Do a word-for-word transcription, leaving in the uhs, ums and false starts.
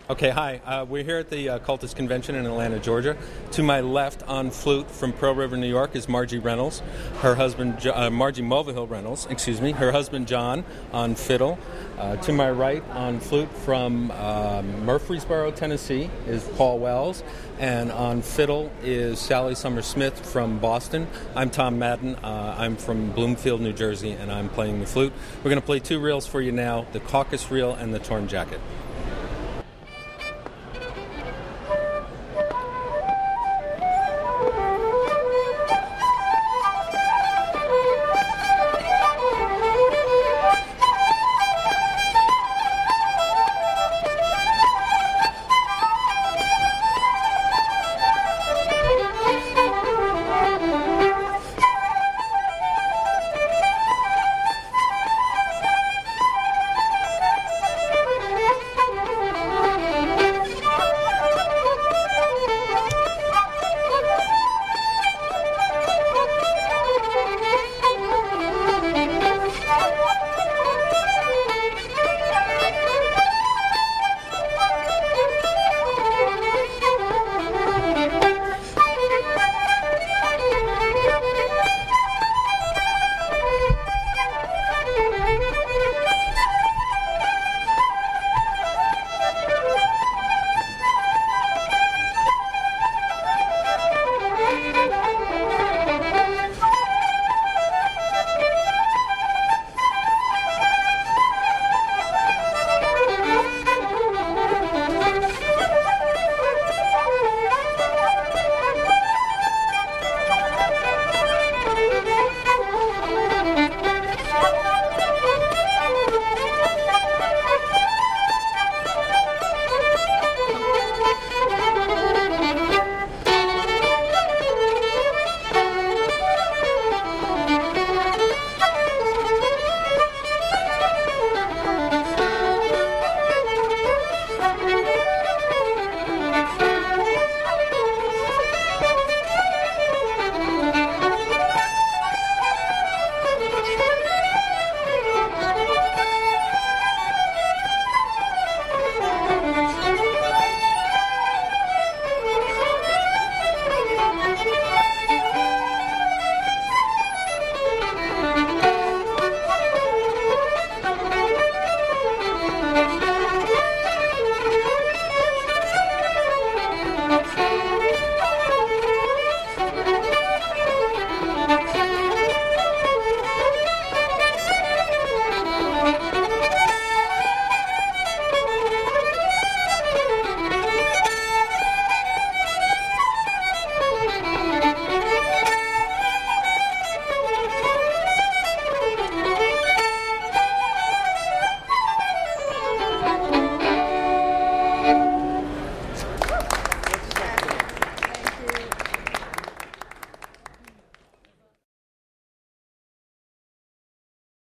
Okay, hi. Uh, we're here at the uh, Cultist Convention in Atlanta, Georgia. To my left on flute from Pearl River, New York is Margie Reynolds. Her husband, uh, Margie Mulvihill Reynolds, excuse me. Her husband, John, on fiddle. Uh, to my right on flute from uh, Murfreesboro, Tennessee is Paul Wells. And on fiddle is Sally Summer-Smith from Boston. I'm Tom Madden. Uh, I'm from Bloomfield, New Jersey, and I'm playing the flute. We're going to play two reels for you now, the Caucus Reel and the Torn Jacket.